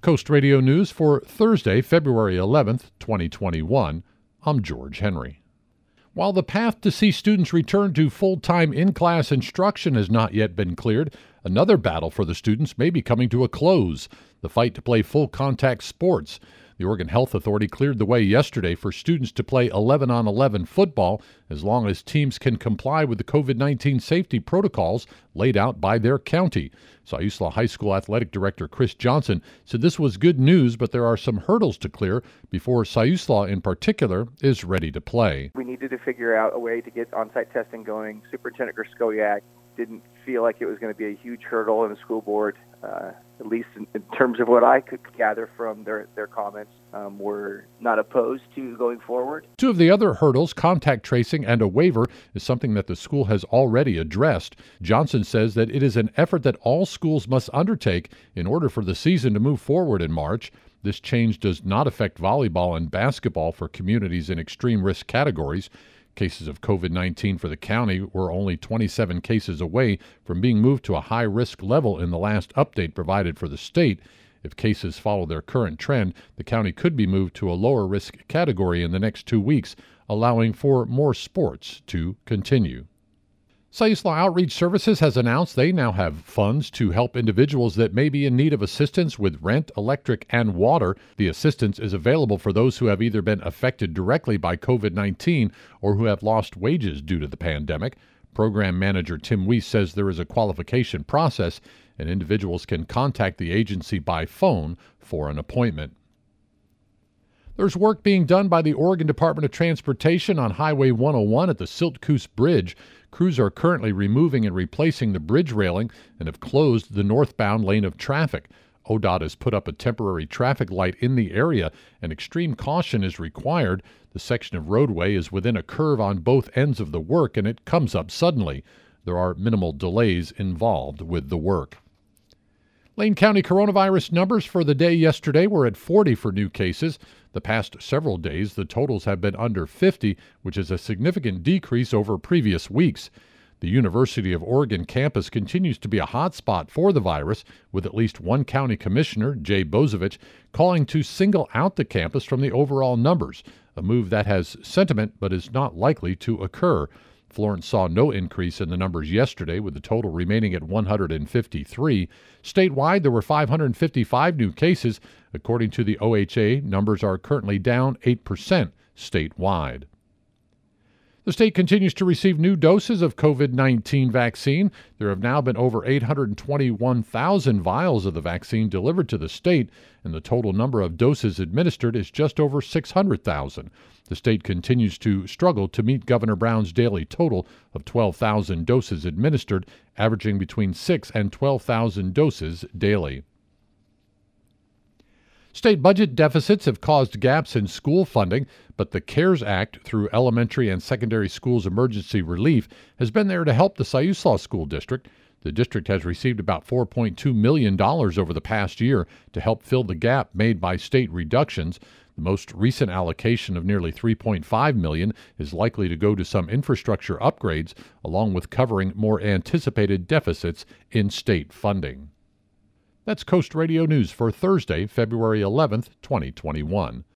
Coast Radio News for Thursday, February 11th, 2021. I'm George Henry. While the path to see students return to full-time in-class instruction has not yet been cleared, another battle for the students may be coming to a close: the fight to play full-contact sports. The Oregon Health Authority cleared the way yesterday for students to play 11-on-11 football as long as teams can comply with the COVID-19 safety protocols laid out by their county. Siuslaw High School Athletic Director Chris Johnson said this was good news, but there are some hurdles to clear before Siuslaw in particular is ready to play. We needed to figure out a way to get on-site testing going. Superintendent Grskowiak didn't feel like it was going to be a huge hurdle in the school board, at least in terms of what I could gather from their comments. We're not opposed to going forward. Two of the other hurdles, contact tracing and a waiver, is something that the school has already addressed. Johnson says that it is an effort that all schools must undertake in order for the season to move forward in March. This change does not affect volleyball and basketball for communities in extreme risk categories. Cases of COVID-19 for the county were only 27 cases away from being moved to a high-risk level in the last update provided for the state. If cases follow their current trend, the county could be moved to a lower-risk category in the next 2 weeks, allowing for more sports to continue. Siuslaw Outreach Services has announced they now have funds to help individuals that may be in need of assistance with rent, electric, and water. The assistance is available for those who have either been affected directly by COVID-19 or who have lost wages due to the pandemic. Program Manager Tim Weiss says there is a qualification process, and individuals can contact the agency by phone for an appointment. There's work being done by the Oregon Department of Transportation on Highway 101 at the Siltcoos Bridge. Crews are currently removing and replacing the bridge railing and have closed the northbound lane of traffic. ODOT has put up a temporary traffic light in the area, and extreme caution is required. The section of roadway is within a curve on both ends of the work, and it comes up suddenly. There are minimal delays involved with the work. Lane County coronavirus numbers for the day yesterday were at 40 for new cases. The past several days, the totals have been under 50, which is a significant decrease over previous weeks. The University of Oregon campus continues to be a hotspot for the virus, with at least one county commissioner, Jay Bozovich, calling to single out the campus from the overall numbers, a move that has sentiment but is not likely to occur. Florence saw no increase in the numbers yesterday, with the total remaining at 153. Statewide, there were 555 new cases. According to the OHA, numbers are currently down 8% statewide. The state continues to receive new doses of COVID-19 vaccine. There have now been over 821,000 vials of the vaccine delivered to the state, and the total number of doses administered is just over 600,000. The state continues to struggle to meet Governor Brown's daily total of 12,000 doses administered, averaging between 6,000 and 12,000 doses daily. State budget deficits have caused gaps in school funding, but the CARES Act, through elementary and secondary schools emergency relief, has been there to help the Siuslaw School District. The district has received about $4.2 million over the past year to help fill the gap made by state reductions. The most recent allocation of nearly $3.5 million is likely to go to some infrastructure upgrades, along with covering more anticipated deficits in state funding. That's Coast Radio News for Thursday, February 11th, 2021.